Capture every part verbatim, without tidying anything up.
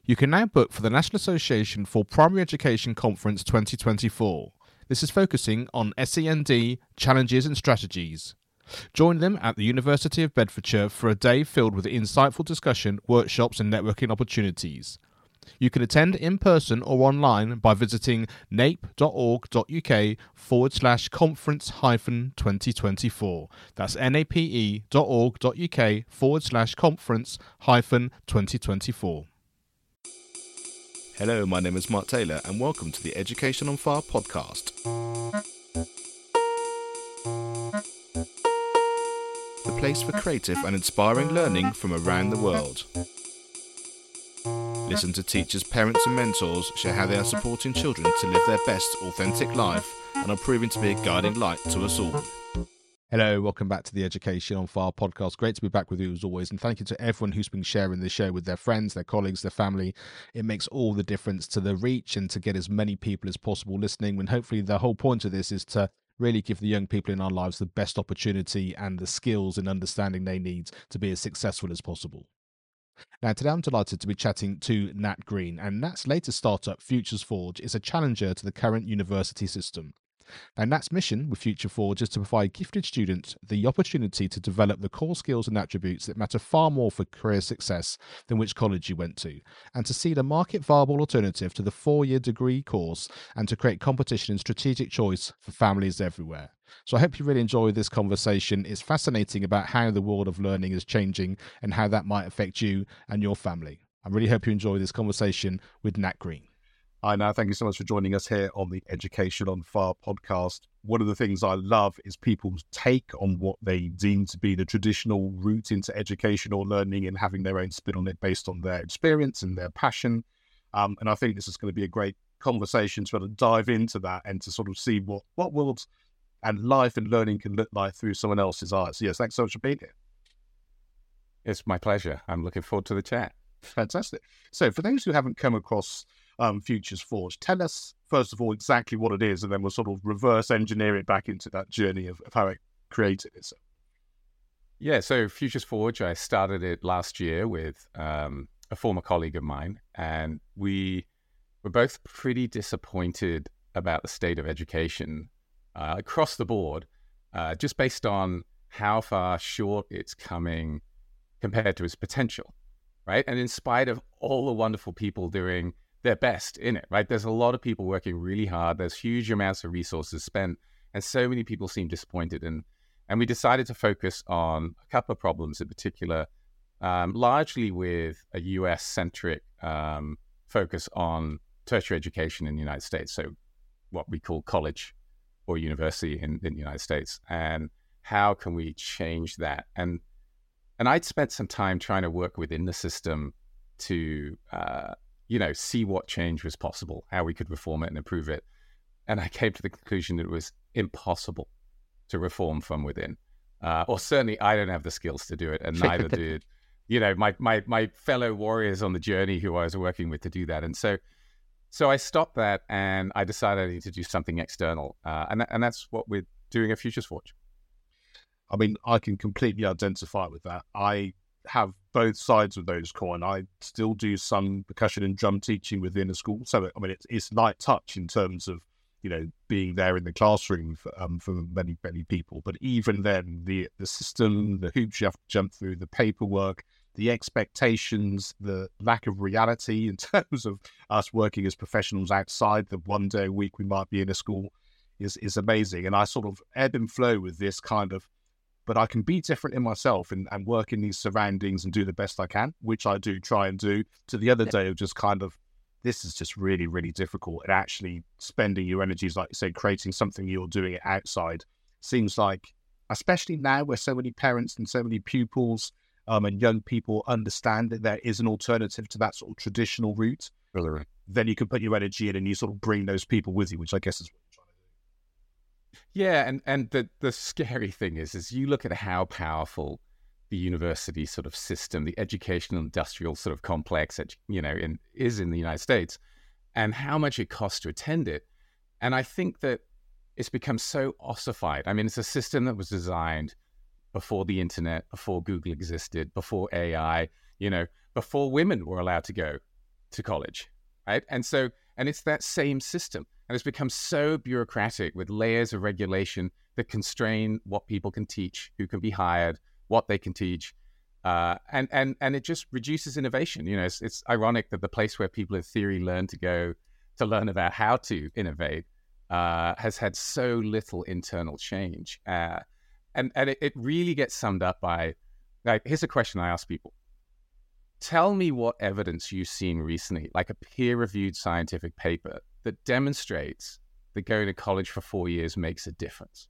You can now book for the National Association for Primary Education Conference twenty twenty-four. This is focusing on S E N D, challenges and strategies. Join them at the University of Bedfordshire for a day filled with insightful discussion, workshops and networking opportunities. You can attend in person or online by visiting nape.org.uk forward slash conference hyphen 2024. That's nape.org.uk forward slash conference hyphen 2024. Hello, my name is Mark Taylor and welcome to the Education on Fire podcast. The place for creative and inspiring learning from around the world. Listen to teachers, parents and mentors share how they are supporting children to live their best authentic life and are proving to be a guiding light to us all. Hello, welcome back to the Education on Fire podcast. Great to be back with you as always, and thank you to everyone who's been sharing the show with their friends, their colleagues, their family. It makes all the difference to the reach and to get as many people as possible listening, and hopefully the whole point of this is to really give the young people in our lives the best opportunity and the skills and understanding they need to be as successful as possible. Now, today I'm delighted to be chatting to Nat Green, and Nat's latest startup, Futures Forge, is a challenger to the current university system. Now, Nat's mission with Future Forge is to provide gifted students the opportunity to develop the core skills and attributes that matter far more for career success than which college you went to, and to seed a market-viable alternative to the four-year degree course and to create competition and strategic choice for families everywhere. So I hope you really enjoy this conversation. It's fascinating about how the world of learning is changing and how that might affect you and your family. I really hope you enjoy this conversation with Nat Green. Hi, now. Thank you so much for joining us here on the Education on Fire podcast. One of the things I love is people's take on what they deem to be the traditional route into education or learning and having their own spin on it based on their experience and their passion. Um, and I think this is going to be a great conversation to sort of dive into that and to sort of see what, what world and life and learning can look like through someone else's eyes. Yes, thanks so much for being here. It's my pleasure. I'm looking forward to the chat. Fantastic. So for those who haven't come across Um, Futures Forge, tell us first of all exactly what it is, and then we'll sort of reverse engineer it back into that journey of, of how it created itself. Yeah, so Futures Forge, I started it last year with um, a former colleague of mine, and we were both pretty disappointed about the state of education uh, across the board, uh, just based on how far short it's coming compared to its potential, right? And in spite of all the wonderful people doing their best in it, right? There's a lot of people working really hard. There's huge amounts of resources spent, and so many people seem disappointed. And and we decided to focus on a couple of problems in particular, um, largely with a U S-centric um, focus on tertiary education in the United States, so what we call college or university in, in the United States. And how can we change that? And and I'd spent some time trying to work within the system to uh, you know, see what change was possible, how we could reform it and improve it. And I came to the conclusion that it was impossible to reform from within. Uh, or certainly I don't have the skills to do it, and neither did, you know, my, my, my fellow warriors on the journey who I was working with to do that. And so so I stopped that and I decided I need to do something external. Uh, and, and that's what we're doing at Futures Forge. I mean, I can completely identify with that. I have both sides of those coin. I still do some percussion and drum teaching within a school. So, I mean, it's, it's light touch in terms of, you know, being there in the classroom for, um, for many, many people. But even then, the, the system, the hoops you have to jump through, the paperwork, the expectations, the lack of reality in terms of us working as professionals outside the one day a week we might be in a school is, is amazing. And I sort of ebb and flow with this kind of, but I can be different in myself and, and work in these surroundings and do the best I can, which I do try and do, to the other day of just kind of, this is just really, really difficult. And actually spending your energies, like you say, creating something you're doing it outside seems like, especially now where so many parents and so many pupils um, and young people understand that there is an alternative to that sort of traditional route, Really? Then you can put your energy in and you sort of bring those people with you, which I guess is what you're trying to do. Yeah, and, and the, the scary thing is, is you look at how powerful the university sort of system, the educational industrial sort of complex, you know, in, is in the United States, and how much it costs to attend it. And I think that it's become so ossified. I mean, it's a system that was designed before the internet, before Google existed, before A I, you know, before women were allowed to go to college, right? And so, and it's that same system. And it's become so bureaucratic with layers of regulation that constrain what people can teach, who can be hired, what they can teach. Uh, and, and, and it just reduces innovation. You know, it's, it's ironic that the place where people in theory learn to go to learn about how to innovate uh, has had so little internal change. Uh, and and it, it really gets summed up by, like, here's a question I ask people. Tell me what evidence you've seen recently, like a peer-reviewed scientific paper that demonstrates that going to college for four years makes a difference.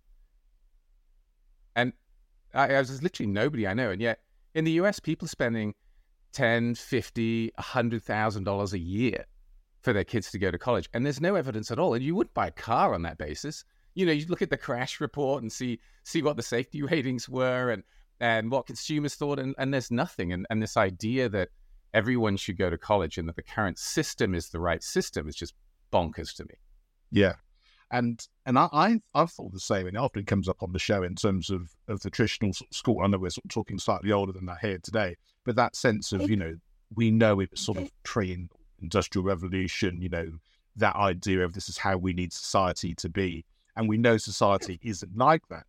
And I, there's literally nobody I know. And yet in the U S, people are spending ten, fifty, one hundred thousand dollars a year for their kids to go to college. And there's no evidence at all. And you wouldn't buy a car on that basis. You know, you look at the crash report and see see what the safety ratings were and and what consumers thought, and, and there's nothing. And, and this idea that everyone should go to college and that the current system is the right system is just bonkers to me. Yeah. And and I, I, I've thought the same, and it often comes up on the show in terms of, of the traditional sort of school. I know we're sort of talking slightly older than that here today, but that sense of, you know, we know it was sort of pre-industrial revolution, you know, that idea of this is how we need society to be. And we know society isn't like that.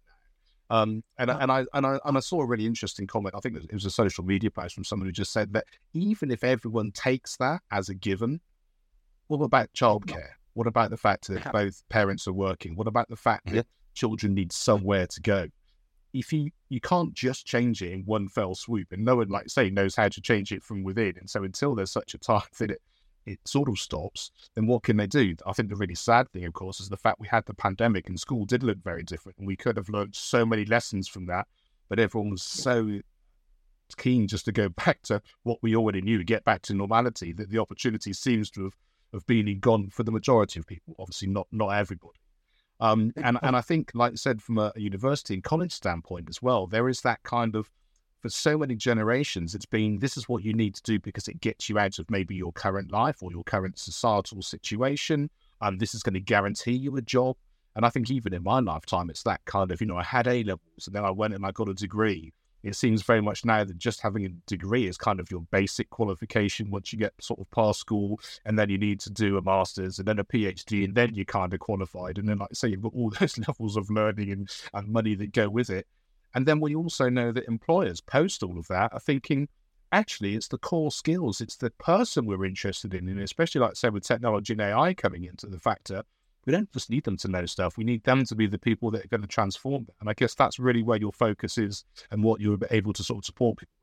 Um, and, and, I, and, I, and I saw a really interesting comment. I think it was a social media post from someone who just said that even if everyone takes that as a given, what about childcare? What about the fact that both parents are working? What about the fact that children need somewhere to go? If you, you can't just change it in one fell swoop, and no one, like say, knows how to change it from within. And so until there's such a time that it, it sort of stops, then what can they do? I think the really sad thing, of course, is the fact we had the pandemic and school did look very different. And we could have learned so many lessons from that, but everyone was so keen just to go back to what we already knew, get back to normality, that the opportunity seems to have, have been gone for the majority of people, obviously not not everybody. Um, and, and I think, like I said, from a university and college standpoint as well, there is that kind of, for so many generations, it's been, this is what you need to do because it gets you out of maybe your current life or your current societal situation. And um, this is going to guarantee you a job. And I think even in my lifetime, it's that kind of, you know, I had A levels and then I went and I got a degree. It seems very much now that just having a degree is kind of your basic qualification once you get sort of past school, and then you need to do a master's and then a PhD, and then you're kind of qualified. And then, like I say, you've got all those levels of learning and, and money that go with it. And then we also know that employers post all of that are thinking, actually, it's the core skills. It's the person we're interested in. And especially, like I say, with technology and A I coming into the factor, we don't just need them to know stuff. We need them to be the people that are going to transform it. And I guess that's really where your focus is and what you're able to sort of support people.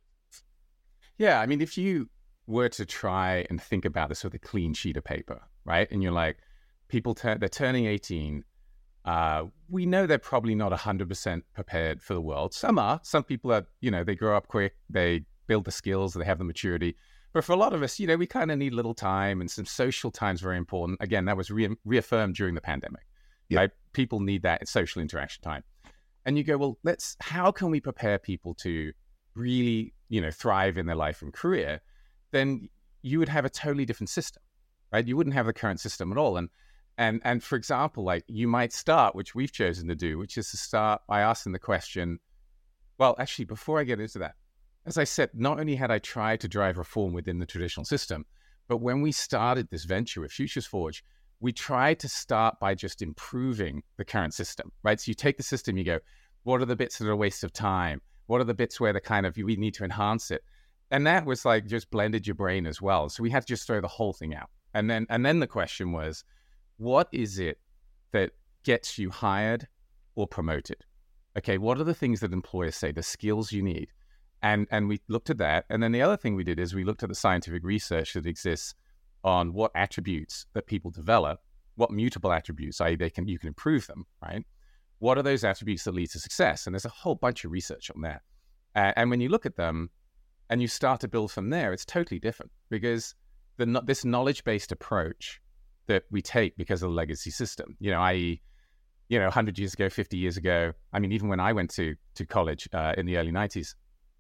Yeah, I mean, if you were to try and think about this with a clean sheet of paper, right? And you're like, people, turn, they're turning eighteen. Uh, we know they're probably not one hundred percent prepared for the world. Some are. Some people are, you know, they grow up quick, they build the skills, they have the maturity. But for a lot of us, you know, we kind of need a little time, and some social time is very important. Again, that was re- reaffirmed during the pandemic, yep. Right? People need that social interaction time. And you go, well, let's, how can we prepare people to really, you know, thrive in their life and career? Then you would have a totally different system, right? You wouldn't have the current system at all. And And and for example, like you might start, which we've chosen to do, which is to start by asking the question, well, actually, before I get into that, as I said, not only had I tried to drive reform within the traditional system, but when we started this venture with Futures Forge, we tried to start by just improving the current system, right? So you take the system, you go, what are the bits that are a waste of time? What are the bits where the kind of, we need to enhance it? And that was like, just blended your brain as well. So we had to just throw the whole thing out. And then, and then the question was, what is it that gets you hired or promoted? Okay, what are the things that employers say, the skills you need? And and we looked at that. And then the other thing we did is we looked at the scientific research that exists on what attributes that people develop, what mutable attributes, that is they can you can improve them, right? What are those attributes that lead to success? And there's a whole bunch of research on that. Uh, and when you look at them and you start to build from there, it's totally different, because the this knowledge-based approach that we take because of the legacy system, you know, that is, you know, one hundred years ago, fifty years ago, I mean, even when I went to to college uh, in the early nineties,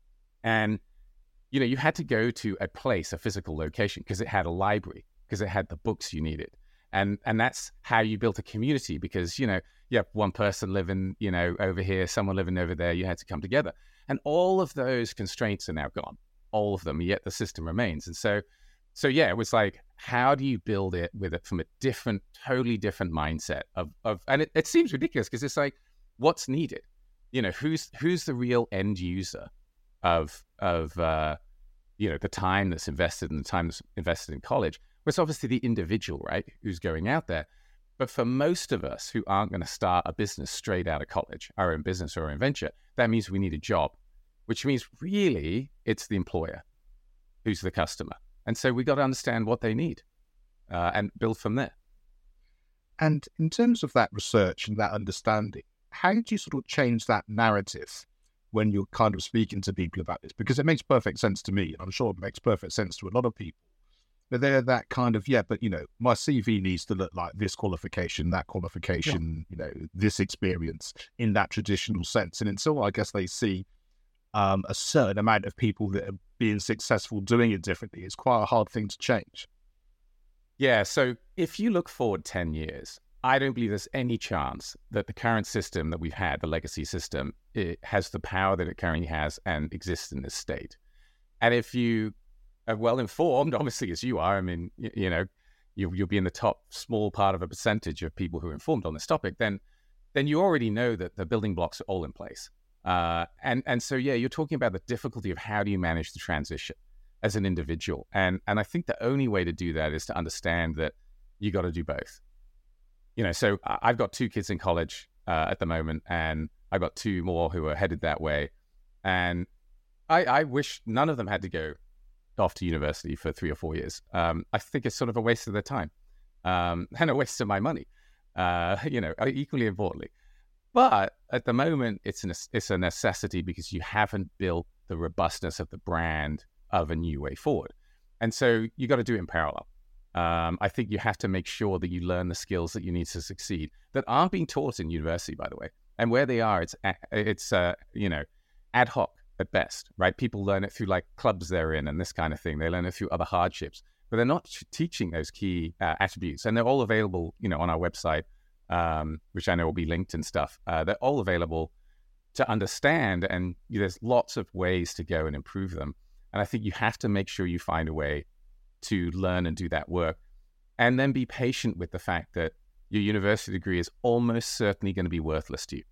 and, you know, you had to go to a place, a physical location, because it had a library, because it had the books you needed. And and that's how you built a community, because, you know, you have one person living, you know, over here, someone living over there, you had to come together. And all of those constraints are now gone, all of them, yet the system remains. And so So yeah, it was like, how do you build it with it from a different, totally different mindset of, of and it, it seems ridiculous because it's like, what's needed? You know, who's who's the real end user of of uh, you know, the time that's invested and the time that's invested in college? Well, it's obviously the individual, right, who's going out there. But for most of us who aren't going to start a business straight out of college, our own business or our own venture, that means we need a job, which means really it's the employer who's the customer. And so we got to understand what they need uh, and build from there. And in terms of that research and that understanding, how do you sort of change that narrative when you're kind of speaking to people about this? Because it makes perfect sense to me, and I'm sure it makes perfect sense to a lot of people. But they're that kind of, yeah, but, you know, my C V needs to look like this qualification, that qualification, yeah. you know, this experience in that traditional sense. And until I guess they see um, a certain amount of people that are being successful doing it differently, it's quite a hard thing to change. Yeah, so if you look forward ten years, I don't believe there's any chance that the current system that we've had, the legacy system, it has the power that it currently has and exists in this state. And if you are well informed, obviously as you are, I mean, you, you know, you, you'll be in the top small part of a percentage of people who are informed on this topic, then then you already know that the building blocks are all in place. Uh, and and so, yeah, you're talking about the difficulty of how do you manage the transition as an individual. And and I think the only way to do that is to understand that you got to do both. You know, so I've got two kids in college uh, at the moment, and I've got two more who are headed that way. And I, I wish none of them had to go off to university for three or four years. Um, I think it's sort of a waste of their time um, and a waste of my money, uh, you know, equally importantly. But at the moment, it's, an, it's a necessity because you haven't built the robustness of the brand of a new way forward. And so you got to do it in parallel. Um, I think you have to make sure that you learn the skills that you need to succeed that aren't being taught in university, by the way. And where they are, it's, it's uh, you know, ad hoc at best, right? People learn it through like clubs they're in and this kind of thing. They learn it through other hardships, but they're not teaching those key uh, attributes. And they're all available, you know, on our website, um, which I know will be linked and stuff. Uh, they're all available to understand, and you know, there's lots of ways to go and improve them. And I think you have to make sure you find a way to learn and do that work, and then be patient with the fact that your university degree is almost certainly going to be worthless to you.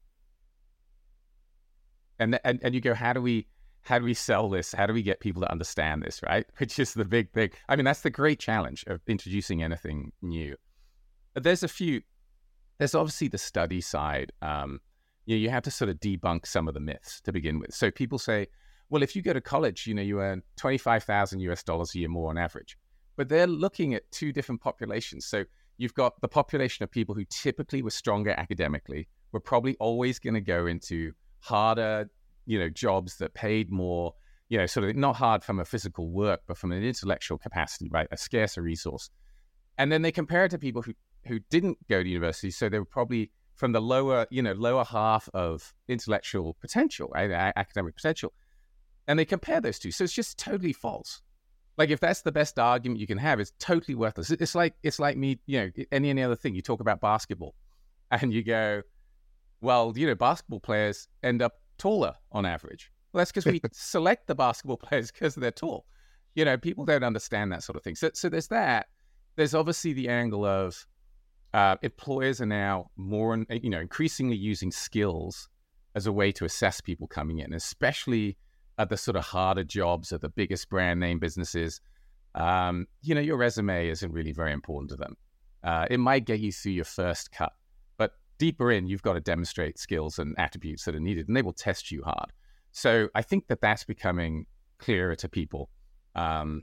And, and and you go, how do we how do we sell this? How do we get people to understand this, right? Which is the big, big, I mean, that's the great challenge of introducing anything new. But there's a few, there's obviously the study side. Um, you know, you have to sort of debunk some of the myths to begin with. So people say, well, if you go to college, you know, you earn twenty-five thousand U S dollars a year more on average. But they're looking at two different populations. So you've got the population of people who typically were stronger academically, were probably always going to go into harder, you know, jobs that paid more, you know, sort of not hard from a physical work, but from an intellectual capacity, right? A scarcer resource. And then they compare it to people who, who didn't go to university. So they were probably from the lower, you know, lower half of intellectual potential, right? A- academic potential. And they compare those two. So it's just totally false. Like if that's the best argument you can have, it's totally worthless. It's like, it's like me, you know, any, any other thing. You talk about basketball and you go, well, you know, basketball players end up taller on average. Well, that's because we select the basketball players because they're tall. You know, people don't understand that sort of thing. So, so there's that. There's obviously the angle of uh, employers are now more, and you know, increasingly using skills as a way to assess people coming in, especially at the sort of harder jobs at the biggest brand name businesses. Um, you know, your resume isn't really very important to them. Uh, it might get you through your first cut. Deeper in, you've got to demonstrate skills and attributes that are needed, and they will test you hard. So I think that that's becoming clearer to people. Um,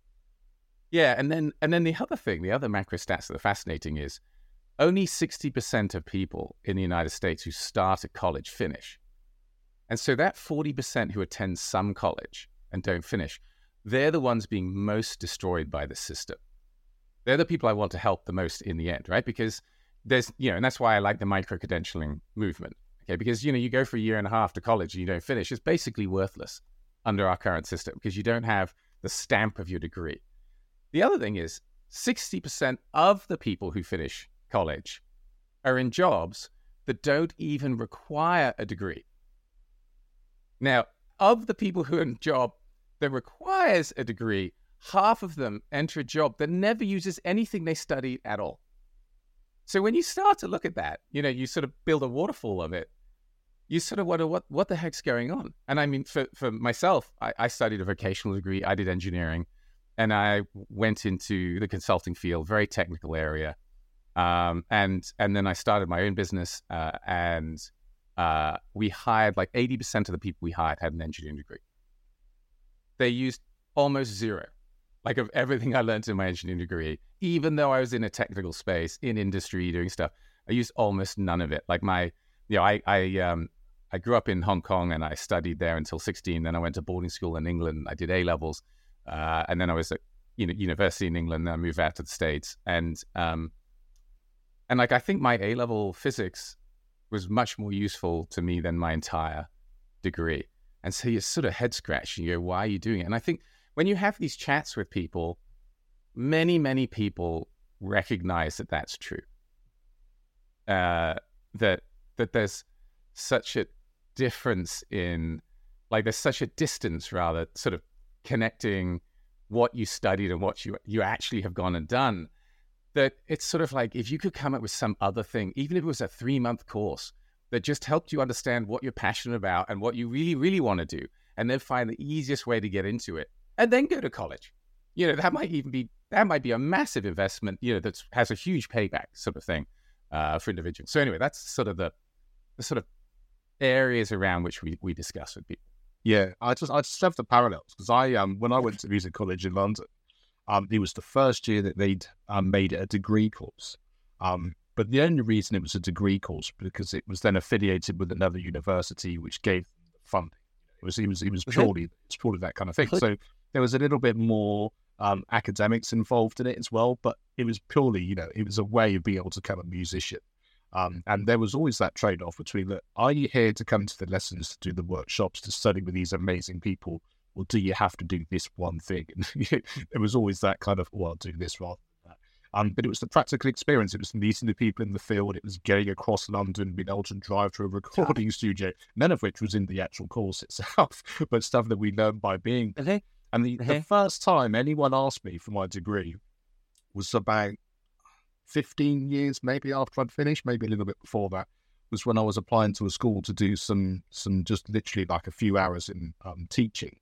yeah, and then and then the other thing, the other macro stats that are fascinating is only sixty percent of people in the United States who start at college finish. And so that forty percent who attend some college and don't finish, they're the ones being most destroyed by the system. They're the people I want to help the most in the end, right? Because there's, you know, and that's why I like the micro-credentialing movement, okay? Because, you know, you go for a year and a half to college and you don't finish, it's basically worthless under our current system because you don't have the stamp of your degree. The other thing is sixty percent of the people who finish college are in jobs that don't even require a degree. Now, of the people who are in a job that requires a degree, half of them enter a job that never uses anything they studied at all. So when you start to look at that, you know, you sort of build a waterfall of it, you sort of wonder what, what the heck's going on? And I mean, for, for myself, I, I studied a vocational degree, I did engineering, and I went into the consulting field, very technical area. Um, and and then I started my own business, uh, and uh, we hired like eighty percent of the people we hired had an engineering degree. They used almost zero, like of everything I learned in my engineering degree, even though I was in a technical space, in industry, doing stuff, I used almost none of it. Like my, you know, I I, um, I grew up in Hong Kong and I studied there until sixteen. Then I went to boarding school in England. I did A levels, uh, and then I was at you know university in England. Then I moved out to the States, and um, and like I think my A level physics was much more useful to me than my entire degree. And so you're sort of head scratching. You go, why are you doing it? And I think when you have these chats with people, many, many people recognize that that's true. Uh, that that there's such a difference in, like there's such a distance rather, sort of connecting what you studied and what you you actually have gone and done, that it's sort of like if you could come up with some other thing, even if it was a three-month course, that just helped you understand what you're passionate about and what you really, really want to do, and then find the easiest way to get into it, and then go to college. You know, that might even be, that might be a massive investment, you know, that has a huge payback sort of thing uh, for individuals. So anyway, that's sort of the, the sort of areas around which we, we discuss with people. Yeah, I just I just love the parallels because I um when I went to music college in London, um it was the first year that they'd um, made it a degree course. Um, but the only reason it was a degree course because it was then affiliated with another university which gave funding. It was it was it was purely it's purely that kind of thing. So there was a little bit more um, academics involved in it as well, but it was purely you know it was a way of being able to become a musician. Um, and there was always that trade-off between, look, are you here to come to the lessons, to do the workshops, to study with these amazing people, or do you have to do this one thing? And there was always that kind of, well, I'll do this rather than that. Um, but it was the practical experience. It was meeting the people in the field. It was getting across London, being able to drive to a recording studio, none of which was in the actual course itself, but stuff that we learned by being there. Okay. And the, Okay. the first time anyone asked me for my degree was about fifteen years maybe after I'd finished, maybe a little bit before that, was when I was applying to a school to do some some just literally like a few hours in um, teaching.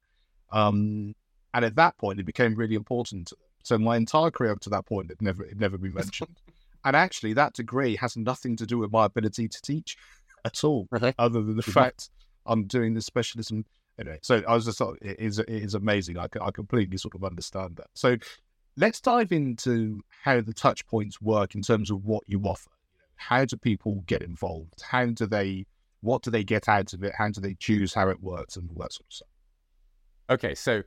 Um, and at that point, it became really important to them. So my entire career up to that point had never, it never been mentioned. And actually, that degree has nothing to do with my ability to teach at all, Okay. other than the fact I'm doing this specialism. Anyway, so I was just thought it is, it is amazing. I, I completely sort of understand that. So let's dive into how the touch points work in terms of what you offer. How do people get involved? How do they, what do they get out of it? How do they choose how it works and all that sort of stuff? Okay, so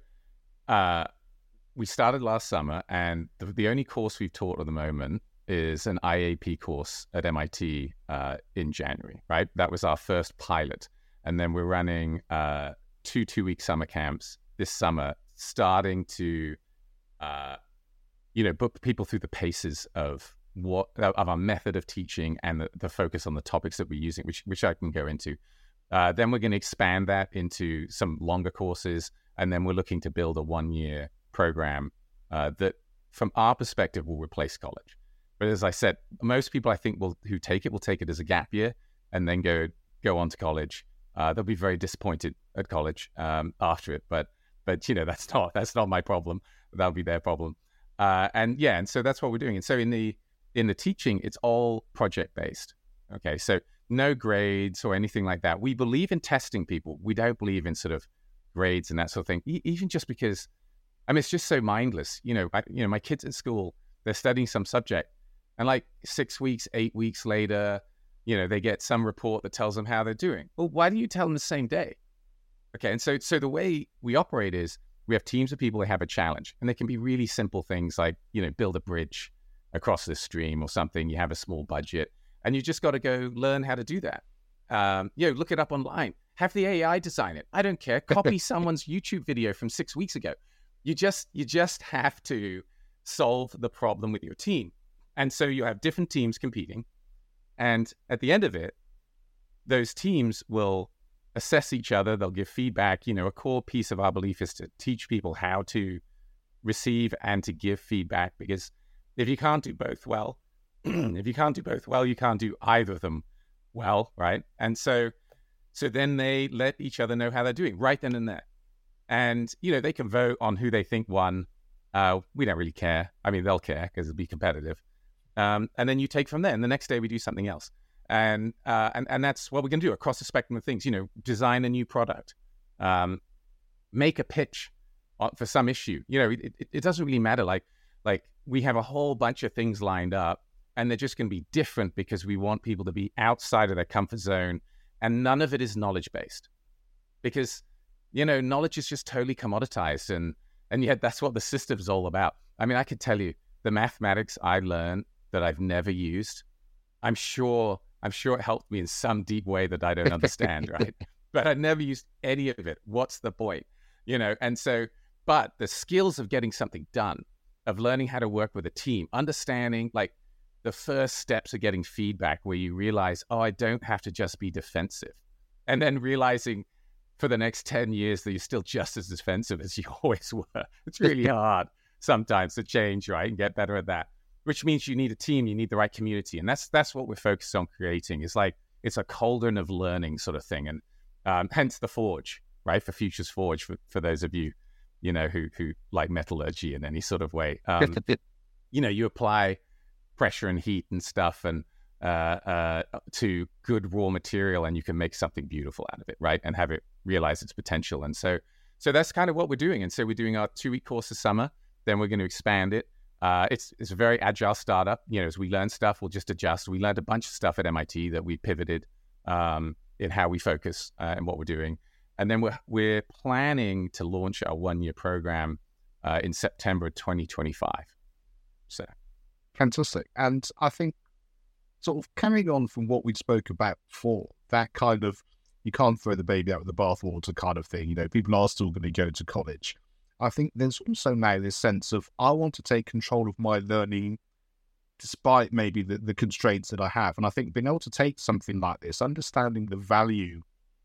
uh, we started last summer, and the, the only course we've taught at the moment is an I A P course at M I T uh, in January, right? That was our first pilot. And then we're running uh, two two-week summer camps this summer, starting to, uh, you know, put people through the paces of what of our method of teaching and the, the focus on the topics that we're using, which which I can go into. Uh, then we're going to expand that into some longer courses, and then we're looking to build a one-year program uh, that, from our perspective, will replace college. But as I said, most people I think will who take it will take it as a gap year and then go go on to college. Uh, they'll be very disappointed at college um, after it, but but you know that's not that's not my problem. That'll be their problem. Uh, and yeah, and so that's what we're doing. And so in the in the teaching, it's all project based. Okay, so no grades or anything like that. We believe in testing people. We don't believe in sort of grades and that sort of thing. E- even just because, I mean, it's just so mindless. You know, I, you know, my kids at school, they're studying some subject, and like six weeks, eight weeks later, you know, they get some report that tells them how they're doing. Well, why do you tell them the same day? Okay, and so so the way we operate is we have teams of people that have a challenge, and they can be really simple things like, you know, build a bridge across this stream or something. You have a small budget, and you just got to go learn how to do that. Um, you know, look it up online. Have the A I design it. I don't care. Copy someone's YouTube video from six weeks ago. You just you just have to solve the problem with your team. And so you have different teams competing. And at the end of it, those teams will assess each other. They'll give feedback. You know, a core piece of our belief is to teach people how to receive and to give feedback, because if you can't do both well, if you can't do both well, you can't do either of them well, right? And so, so then they let each other know how they're doing right then and there. And, you know, they can vote on who they think won. Uh, we don't really care. I mean, they'll care because it'll be competitive. Um, and then you take from there. And the next day we do something else. And uh, and and that's what we're going to do across the spectrum of things. You know, design a new product, um, make a pitch for some issue. You know, it, it, it doesn't really matter. Like like we have a whole bunch of things lined up, and they're just going to be different because we want people to be outside of their comfort zone, and none of it is knowledge based, because you know knowledge is just totally commoditized, and and yet that's what the system's all about. I mean, I could tell you the mathematics I learned that I've never used. I'm sure. I'm sure it helped me in some deep way that I don't understand, right? But I never used any of it. What's the point? You know, and so, but the skills of getting something done, of learning how to work with a team, understanding like the first steps of getting feedback where you realize, oh, I don't have to just be defensive. And then realizing for the next ten years that you're still just as defensive as you always were. It's really hard sometimes to change, right? And get better at that. Which means you need a team, you need the right community. And that's that's what we're focused on creating. It's like, it's a cauldron of learning sort of thing. And um, hence the Forge, right? For Futures Forge, for, for those of you, you know, who who like metallurgy in any sort of way. Um, you know, you apply pressure and heat and stuff and uh, uh, to good raw material, and you can make something beautiful out of it, right? And have it realize its potential. And so, so that's kind of what we're doing. And so we're doing our two-week course this summer. Then we're going to expand it. Uh, it's it's a very agile startup. You know, as we learn stuff, we'll just adjust. We learned a bunch of stuff at M I T that we pivoted um, in how we focus uh, and what we're doing. And then we're we're planning to launch our one-year program uh, in September twenty twenty-five. So, fantastic. And I think sort of carrying on from what we spoke about before, that kind of you can't throw the baby out with the bathwater kind of thing. You know, people are still going to go to college. I think there's also now this sense of I want to take control of my learning despite maybe the, the constraints that I have. And I think being able to take something like this, understanding the value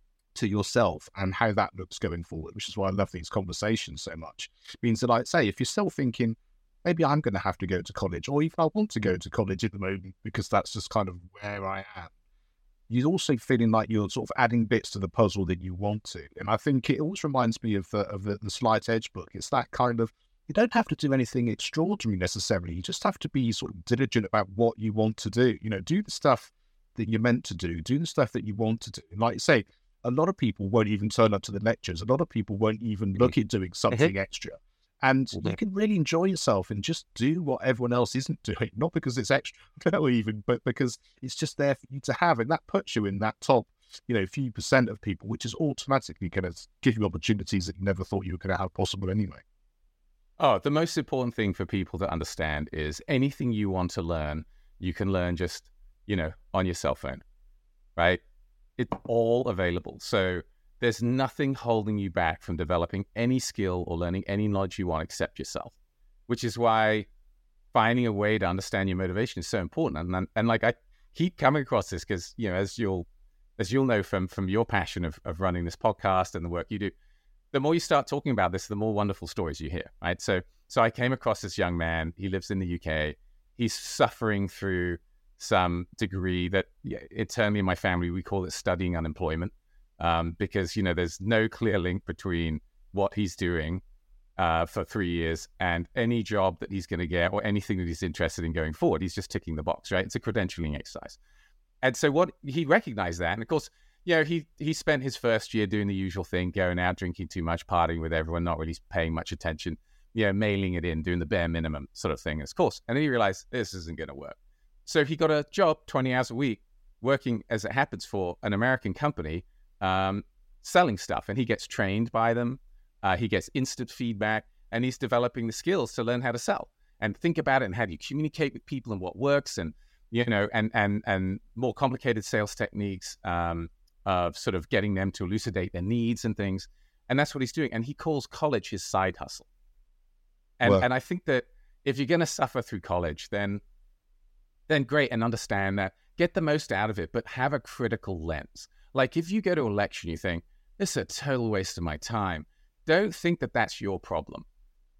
to yourself and how that looks going forward, which is why I love these conversations so much, means that, like say, if you're still thinking, maybe I'm going to have to go to college, or even I want to go to college at the moment because that's just kind of where I am, you're also feeling like you're sort of adding bits to the puzzle that you want to. And I think it always reminds me of, uh, of the, the Slight Edge book. It's that kind of, you don't have to do anything extraordinary necessarily. You just have to be sort of diligent about what you want to do. You know, do the stuff that you're meant to do, do the stuff that you want to do. And like you say, a lot of people won't even turn up to the lectures. A lot of people won't even look at doing something extra. And you can really enjoy yourself and just do what everyone else isn't doing, not because it's extra, no, even, but because it's just there for you to have. And that puts you in that top, you know, few percent of people, which is automatically going to give you opportunities that you never thought you were going to have possible anyway. Oh, the most important thing for people to understand is anything you want to learn, you can learn just, you know, on your cell phone, right? It's all available. So there's nothing holding you back from developing any skill or learning any knowledge you want except yourself, which is why finding a way to understand your motivation is so important. And and, and like I keep coming across this because, you know, as you'll as you'll know from from your passion of, of running this podcast and the work you do, the more you start talking about this, the more wonderful stories you hear, right? So so I came across this young man. He lives in the U K. He's suffering through some degree that yeah, internally in my family, we call it studying unemployment. Um, because, you know, there's no clear link between what he's doing uh, for three years and any job that he's going to get or anything that he's interested in going forward. He's just ticking the box, right? It's a credentialing exercise. And so what he recognized that, and of course, you know, he he spent his first year doing the usual thing, going out, drinking too much, partying with everyone, not really paying much attention, you know, mailing it in, doing the bare minimum sort of thing, of course. And then he realized this isn't going to work. So he got a job twenty hours a week working, as it happens, for an American company, Um, selling stuff, and he gets trained by them. Uh, he gets instant feedback, and he's developing the skills to learn how to sell and think about it and how do you communicate with people and what works, and you know, and and and more complicated sales techniques um, of sort of getting them to elucidate their needs and things. And that's what he's doing. And he calls college his side hustle. And well, and I think that if you're going to suffer through college, then then great, and understand that, get the most out of it, but have a critical lens. Like if you go to a lecture and you think, this is a total waste of my time, don't think that that's your problem.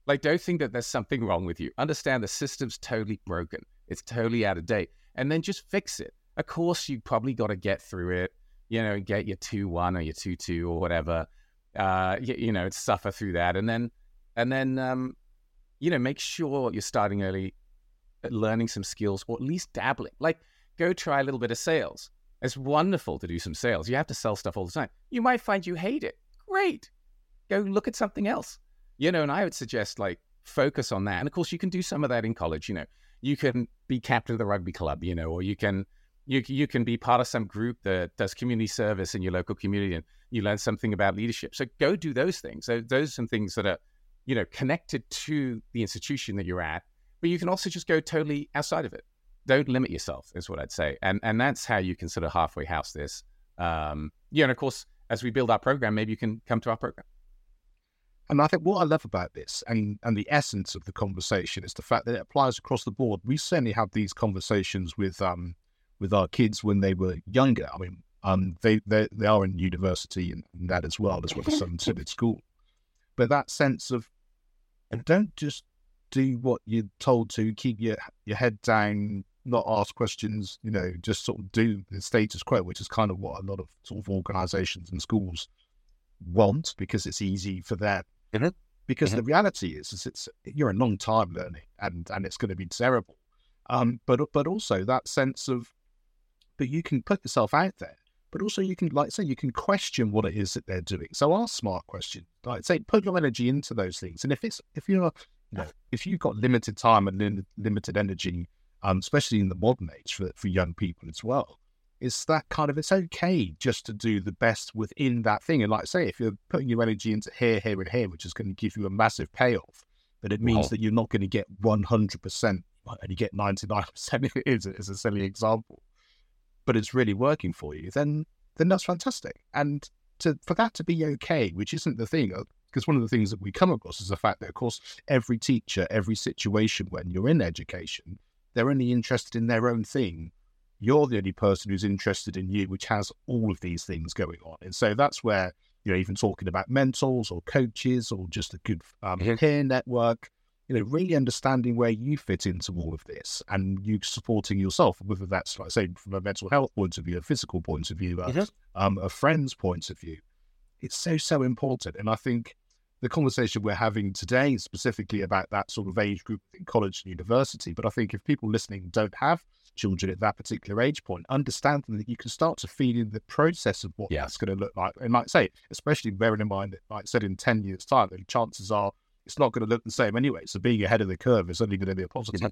Like, don't think that there's something wrong with you. Understand the system's totally broken. It's totally out of date. And then just fix it. Of course, you probably got to get through it, you know, get your two one or your two two or whatever, uh, you, you know, suffer through that. And then, and then, um, you know, make sure you're starting early, learning some skills, or at least dabbling. Like, go try a little bit of sales. It's wonderful to do some sales. You have to sell stuff all the time. You might find you hate it. Great. Go look at something else. You know, and I would suggest, like, focus on that. And of course, you can do some of that in college. You know, you can be captain of the rugby club, you know, or you can you you can be part of some group that does community service in your local community, and you learn something about leadership. So go do those things. So those are some things that are, you know, connected to the institution that you're at. But you can also just go totally outside of it. Don't limit yourself, is what I'd say. And and that's how you can sort of halfway house this. Um, yeah, and of course, as we build our program, maybe you can come to our program. And I think what I love about this and, and the essence of the conversation is the fact that it applies across the board. We certainly have these conversations with um with our kids when they were younger. I mean, um they they, they are in university and, and that as well, as well as some at school. But that sense of, and don't just do what you're told to, keep your your head down, not ask questions, you know, just sort of do the status quo, which is kind of what a lot of sort of organizations and schools want, because it's easy for them. Mm-hmm. Because mm-hmm. the reality is, is it's you're a long time learning, and and it's going to be terrible. Um, but but also that sense of, but you can put yourself out there, but also you can, like say, you can question what it is that they're doing. So ask smart questions. Like say, put your energy into those things. And if it's if you're you know if you've got limited time and lim- limited energy, um, especially in the modern age for for young people as well, it's that kind of, it's okay just to do the best within that thing. And like I say, if you're putting your energy into here, here, and here, which is going to give you a massive payoff, but it means wow. that you're not going to get one hundred percent and you get ninety-nine percent if it is, it's a silly example, but it's really working for you, then then that's fantastic. And to for that to be okay, which isn't the thing, because one of the things that we come across is the fact that, of course, every teacher, every situation when you're in education, they're only interested in their own thing. You're the only person who's interested in you, which has all of these things going on. And so that's where, you know, even talking about mentors or coaches or just a good um, mm-hmm. peer network, you know, really understanding where you fit into all of this and you supporting yourself, whether that's, like I say, from a mental health point of view, a physical point of view, uh, mm-hmm. um, a friend's point of view. It's so, so important. And I think the conversation we're having today is specifically about that sort of age group in college and university. But I think if people listening don't have children at that particular age point, understand that you can start to feed in the process of what yeah. that's going to look like. And like I say, especially bearing in mind that, like I said, in ten years' time, the chances are it's not going to look the same anyway. So being ahead of the curve is only going to be a positive.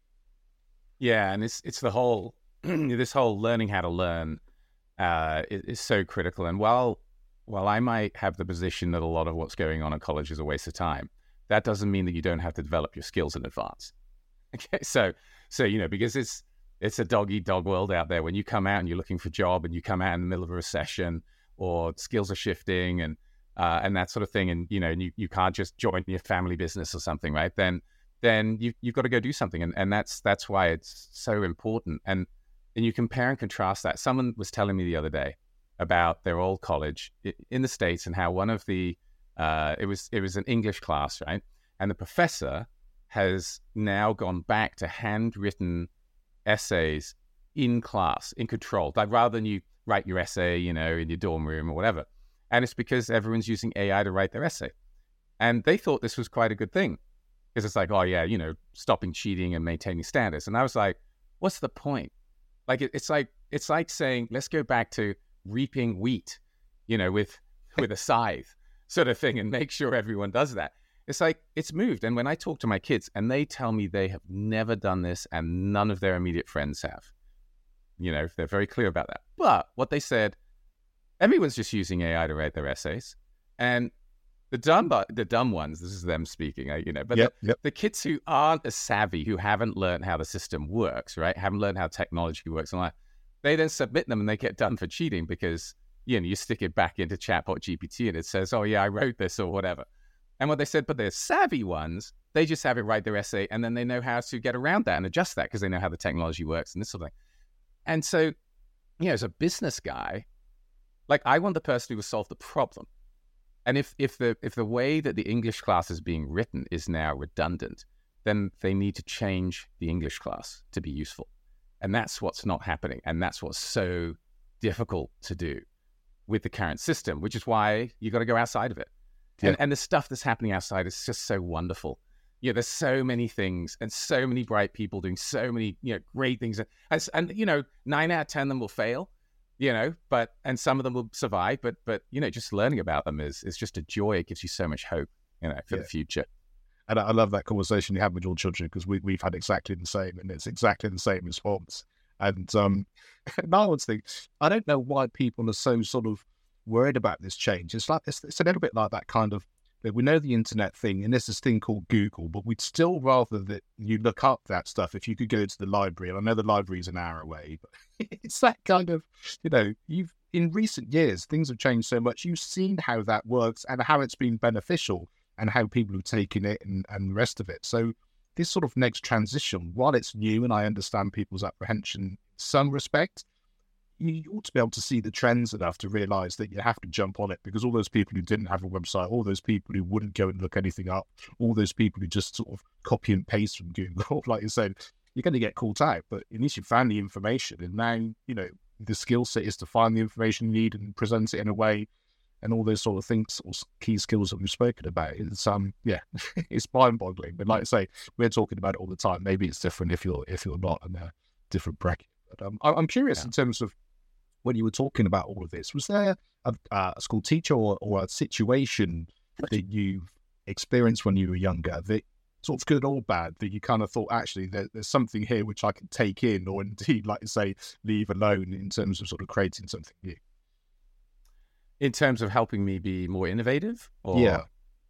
Yeah, and it's it's the whole, this whole learning how to learn uh, is, is so critical. And while while I might have the position that a lot of what's going on in college is a waste of time, that doesn't mean that you don't have to develop your skills in advance. Okay, so so you know, because it's it's a dog eat dog world out there. When you come out and you're looking for a job, and you come out in the middle of a recession, or skills are shifting, and uh, and that sort of thing, and you know, and you, you can't just join your family business or something, right? Then then you you've got to go do something, and, and that's that's why it's so important. And and you compare and contrast that. Someone was telling me the other day about their old college in the States, and how one of the uh, it was it was an English class, right? And the professor has now gone back to handwritten essays in class, in control, like rather than you write your essay, you know, in your dorm room or whatever. And it's because everyone's using A I to write their essay. And they thought this was quite a good thing, because it's like, oh yeah, you know, stopping cheating and maintaining standards. And I was like, what's the point? Like, it, it's like, it's like saying, let's go back to reaping wheat, you know, with, with a scythe sort of thing, and make sure everyone does that. It's like, it's moved. And when I talk to my kids and they tell me they have never done this and none of their immediate friends have, you know, they're very clear about that. But what they said, everyone's just using A I to write their essays. And the dumb the dumb ones, this is them speaking, you know, but yep, the, yep. the kids who aren't as savvy, who haven't learned how the system works, right, haven't learned how technology works, and like, they then submit them and they get done for cheating because, you know, you stick it back into Chatbot G P T and it says, oh yeah, I wrote this or whatever. And what they said, but the savvy ones, they just have it write their essay, and then they know how to get around that and adjust that because they know how the technology works and this sort of thing. And so, you know, as a business guy, like, I want the person who will solve the problem. And if if the if the way that the English class is being written is now redundant, then they need to change the English class to be useful. And that's what's not happening. And that's what's so difficult to do with the current system, which is why you got to go outside of it. Yeah. And, and the stuff that's happening outside is just so wonderful. Yeah, there's so many things and so many bright people doing so many, you know, great things. And, and you know, nine out of ten of them will fail, you know, but, and some of them will survive, but, but, you know, just learning about them is, is just a joy. It gives you so much hope, you know, for yeah. the future. And I love that conversation you have with your children, because we, we've had exactly the same, and it's exactly the same response. And um, another one thing, I don't know why people are so sort of worried about this change. It's like, it's, it's a little bit like that kind of, we know the internet thing, and there's this thing called Google, but we'd still rather that you look up that stuff if you could go to the library. And I know the library is an hour away, but it's that kind of, you know, you've, in recent years, things have changed so much. You've seen how that works and how it's been beneficial, and how people have taken it and, and the rest of it. So this sort of next transition, while it's new, and I understand people's apprehension in some respect, you ought to be able to see the trends enough to realize that you have to jump on it, because all those people who didn't have a website, all those people who wouldn't go and look anything up, all those people who just sort of copy and paste from Google, like you said, you're going to get caught out. But at least you found the information, and now, you know, the skill set is to find the information you need and present it in a way, and all those sort of things, or key skills that we've spoken about. It's um, yeah, it's mind-boggling. But like I say, we're talking about it all the time. Maybe it's different if you're if you're not in a different bracket. But um, I'm curious yeah. in terms of when you were talking about all of this, was there a, a school teacher or, or a situation that you've experienced when you were younger that sort of good or bad, that you kind of thought, actually, there, there's something here which I can take in, or indeed, like you say, leave alone in terms of sort of creating something new? In terms of helping me be more innovative? Or... Yeah.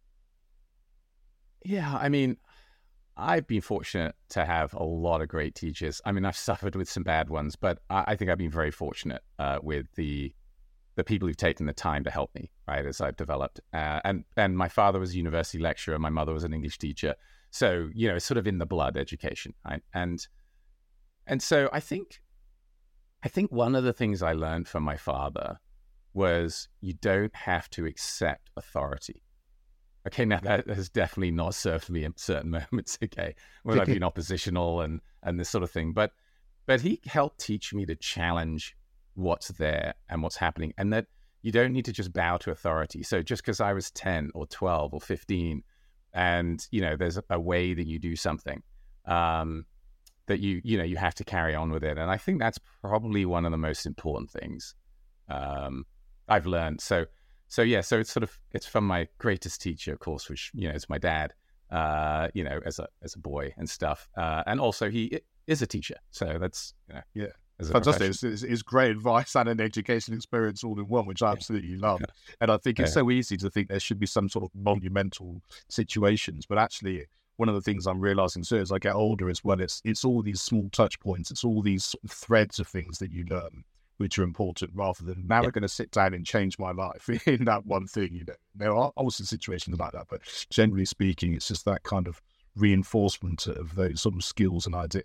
Yeah, I mean, I've been fortunate to have a lot of great teachers. I mean, I've suffered with some bad ones, but I, I think I've been very fortunate uh, with the the people who've taken the time to help me, right, as I've developed. Uh, and, and my father was a university lecturer. My mother was an English teacher. So, you know, it's sort of in the blood, education, right? And and so I think, I think one of the things I learned from my father was you don't have to accept authority. Okay, now that has definitely not served me in certain moments, okay, when I've been oppositional and, and this sort of thing. But but he helped teach me to challenge what's there and what's happening, and that you don't need to just bow to authority. So just because I was ten or twelve or fifteen, and, you know, there's a, a way that you do something, um, that you, you know, you have to carry on with it. And I think that's probably one of the most important things um, I've learned. So, so yeah, so it's sort of, it's from my greatest teacher, of course, which, you know, is my dad, uh, you know, as a, as a boy and stuff. Uh, and also he is a teacher. So that's, you know, yeah. Fantastic. It's, it's, it's great advice and an education experience all in one, which I absolutely love. Yeah. And I think it's yeah. so easy to think there should be some sort of monumental situations, but actually one of the things I'm realizing too as I get older as well, it's it's all these small touch points, it's all these sort of threads of things that you learn which are important, rather than now yeah. we're going to sit down and change my life in that one thing. You know, there are also situations like that, but generally speaking, it's just that kind of reinforcement of those sort of skills and ideas.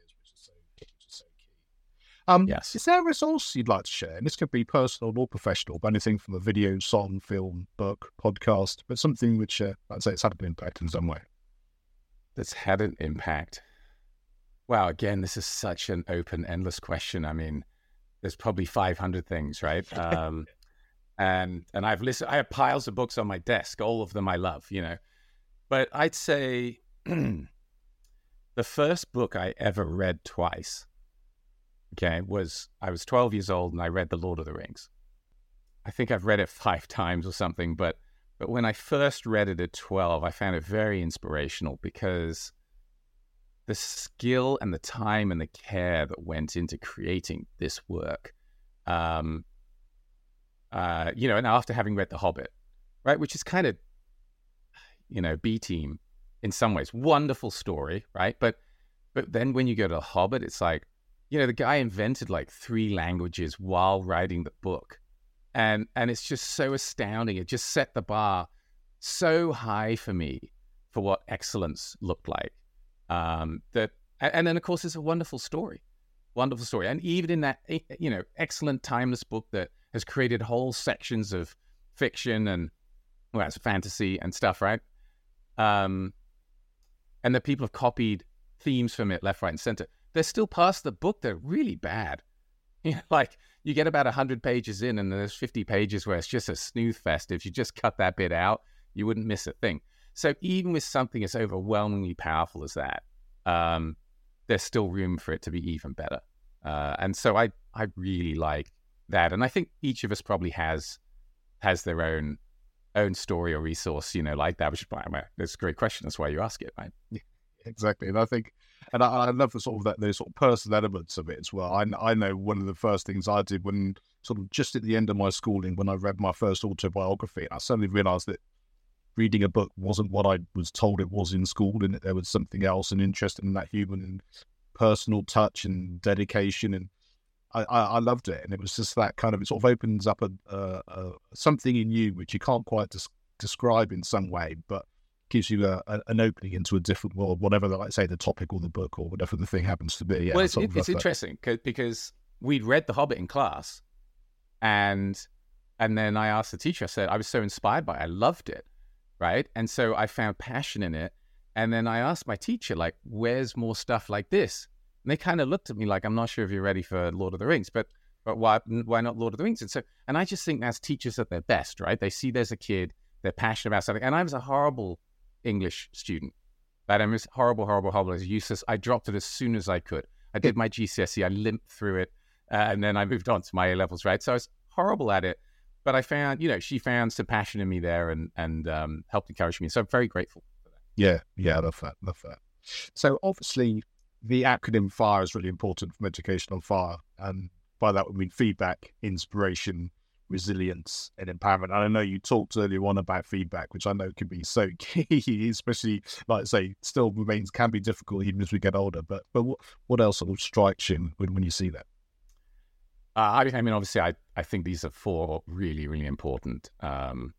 Um, yes. Is there a resource you'd like to share? And this could be personal or professional, but anything from a video, song, film, book, podcast, but something which, uh, I'd say it's had an impact in some way. That's had an impact. Wow, again, this is such an open, endless question. I mean, there's probably five hundred things, right? Um, and and I've listened, I have piles of books on my desk, all of them I love, you know. But I'd say the first book I ever read twice, okay, was I was twelve years old and I read The Lord of the Rings. I think I've read it five times or something, but but when I first read it at twelve, I found it very inspirational because the skill and the time and the care that went into creating this work, um, uh, you know, and after having read The Hobbit, right, which is kind of, you know, B-team in some ways, wonderful story, right? But but then when you go to The Hobbit, it's like, you know, the guy invented like three languages while writing the book. And and it's just so astounding. It just set the bar so high for me for what excellence looked like. Um, that, and then, of course, it's a wonderful story. Wonderful story. And even in that, you know, excellent timeless book that has created whole sections of fiction and well, it's fantasy and stuff, right? Um, and that people have copied themes from it left, right, and center. There's still parts of the book that are really bad. You know, like you get about one hundred pages in and there's fifty pages where it's just a snooze fest. If you just cut that bit out, you wouldn't miss a thing. So even with something as overwhelmingly powerful as that, um, there's still room for it to be even better. Uh, and so I, I really like that. And I think each of us probably has has their own own story or resource, you know, like that, which is why it's a great question. That's why you ask it, right? Yeah, exactly. And I think, and I, I love the sort of that, those sort of personal elements of it as well. I, I know one of the first things I did when sort of just at the end of my schooling, when I read my first autobiography, I suddenly realized that reading a book wasn't what I was told it was in school, and that there was something else and interesting in that human and personal touch and dedication. And I, I, I loved it. And it was just that kind of, it sort of opens up a, a, a something in you which you can't quite des- describe in some way, but gives you a, a, an opening into a different world, whatever, like say, the topic or the book or whatever the thing happens to be. Yeah, well, it's, it, it's interesting because we'd read The Hobbit in class, and and then I asked the teacher, I said, I was so inspired by it, I loved it, right? And so I found passion in it. And then I asked my teacher, like, where's more stuff like this? And they kind of looked at me like, I'm not sure if you're ready for Lord of the Rings, but but why why not Lord of the Rings? And so, and I just think that's teachers at their best, right? They see there's a kid, they're passionate about something. And I was a horrible English student. That I was horrible, horrible, horrible. I was useless. I dropped it as soon as I could. I did my G C S E. I limped through it, uh, and then I moved on to my A levels, right? So I was horrible at it. But I found, you know, she found some passion in me there and and um, helped encourage me. So I'm very grateful for that. Yeah, yeah, I love that, love that. So obviously, the acronym FIRE is really important from Education on Fire, and by that we mean feedback, inspiration, resilience, and empowerment. And I know you talked earlier on about feedback, which I know can be so key, especially, like I say, still remains, can be difficult even as we get older. But but what, what else sort of strikes you when, when you see that? Uh, I, I mean, obviously, I, I think these are four really, really important um,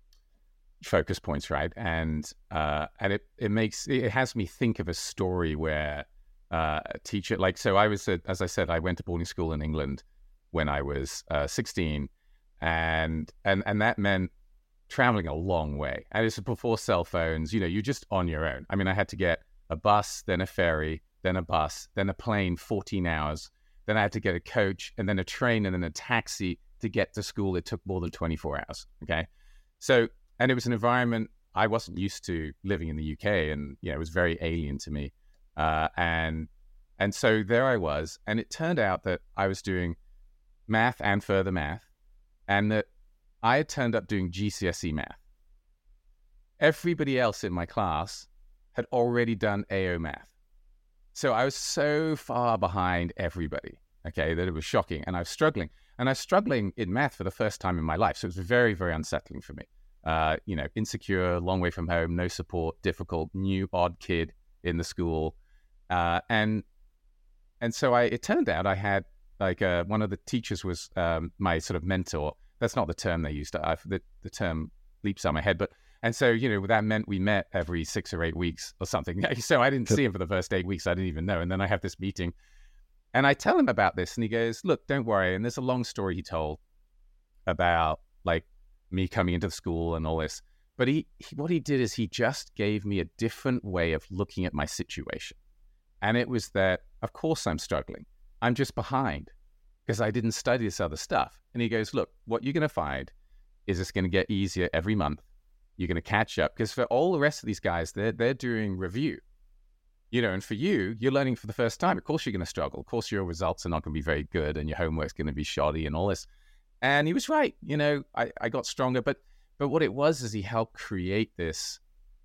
focus points, right? And uh, and it, it makes, it has me think of a story where uh, a teacher, like, so I was, a, as I said, I went to boarding school in England when I was uh, sixteen. And, and, and that meant traveling a long way. And it's before cell phones, you know, you're just on your own. I mean, I had to get a bus, then a ferry, then a bus, then a plane, fourteen hours. Then I had to get a coach and then a train and then a taxi to get to school. It took more than twenty-four hours. Okay. So, and it was an environment I wasn't used to living in the U K, and, you know, it was very alien to me. Uh, and, and so there I was, and it turned out that I was doing math and further math, and that I had turned up doing G C S E math. Everybody else in my class had already done A O math. So I was so far behind everybody, okay, that it was shocking. And I was struggling. And I was struggling in math for the first time in my life. So it was very, very unsettling for me. Uh, you know, insecure, long way from home, no support, difficult, new, odd kid in the school. Uh, and and so I, it turned out I had, like, uh, one of the teachers was um, my sort of mentor. That's not the term they used. I, the, the term leaps out of my head. But And so, you know, that meant we met every six or eight weeks or something. So I didn't see him for the first eight weeks. I didn't even know. And then I have this meeting and I tell him about this and he goes, look, don't worry. And there's a long story he told about, like, me coming into the school and all this. But he, he what he did is he just gave me a different way of looking at my situation. And it was that, of course, I'm struggling. I'm just behind because I didn't study this other stuff. And he goes, look, what you're going to find is it's going to get easier every month. You're going to catch up because for all the rest of these guys, they're, they're doing review, you know, and for you, you're learning for the first time. Of course, you're going to struggle. Of course, your results are not going to be very good and your homework's going to be shoddy and all this. And he was right. You know, I, I got stronger, but, but what it was is he helped create this,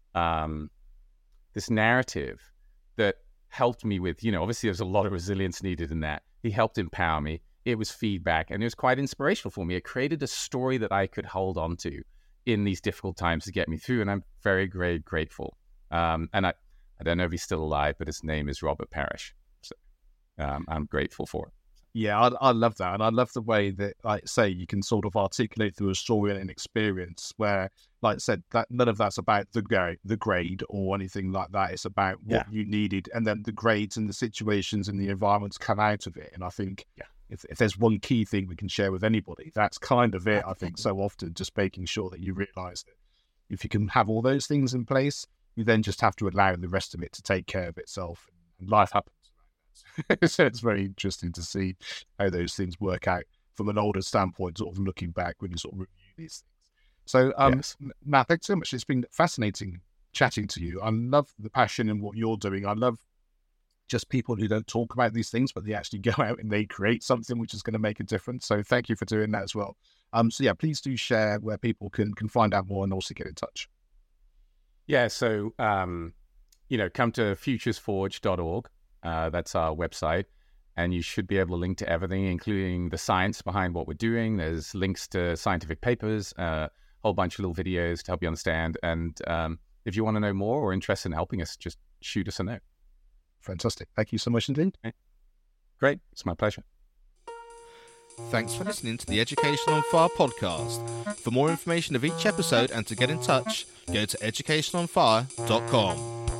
um, this narrative that helped me with, you know, obviously there's a lot of resilience needed in that. He helped empower me. It was feedback and it was quite inspirational for me. It created a story that I could hold on to in these difficult times to get me through. And I'm very, very grateful. Um, and I, I don't know if he's still alive, but his name is Robert Parrish. So um, I'm grateful for it. Yeah, I, I love that. And I love the way that, like say, you can sort of articulate through a story and an experience where, like I said, that none of that's about the grade, the grade or anything like that. It's about what yeah. you needed. And then the grades and the situations and the environments come out of it. And I think yeah. if, if there's one key thing we can share with anybody, that's kind of it. I think so often just making sure that you realise that If you can have all those things in place, you then just have to allow the rest of it to take care of itself. And life happens. So it's very interesting to see how those things work out from an older standpoint, sort of looking back when you sort of review these things. So, um, yes. Matt, thanks so much. It's been fascinating chatting to you. I love the passion in what you're doing. I love just people who don't talk about these things, but they actually go out and they create something which is going to make a difference. So thank you for doing that as well. Um, so yeah, please do share where people can can find out more and also get in touch. Yeah, so, um, you know, come to futures forge dot org. Uh, that's our website. And you should be able to link to everything, including the science behind what we're doing. There's links to scientific papers, a uh, whole bunch of little videos to help you understand. And um, if you want to know more or interested in helping us, just shoot us a note. Fantastic. Thank you so much indeed. Great. It's my pleasure. Thanks for listening to the Education on Fire podcast. For more information of each episode and to get in touch, go to education on fire dot com.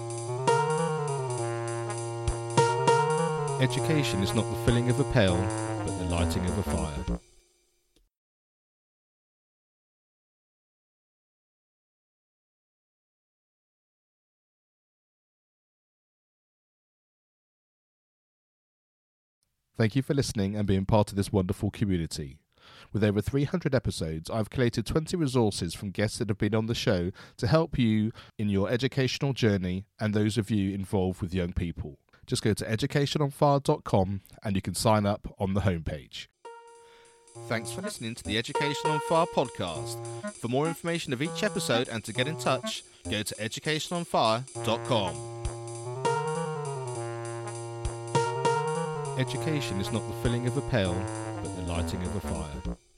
Education is not the filling of a pail, but the lighting of a fire. Thank you for listening and being part of this wonderful community. With over three hundred episodes, I've collated twenty resources from guests that have been on the show to help you in your educational journey and those of you involved with young people. Just go to education on fire dot com and you can sign up on the homepage. Thanks for listening to the Education on Fire podcast. For more information of each episode and to get in touch, go to education on fire dot com. Education is not the filling of a pail, but the lighting of a fire.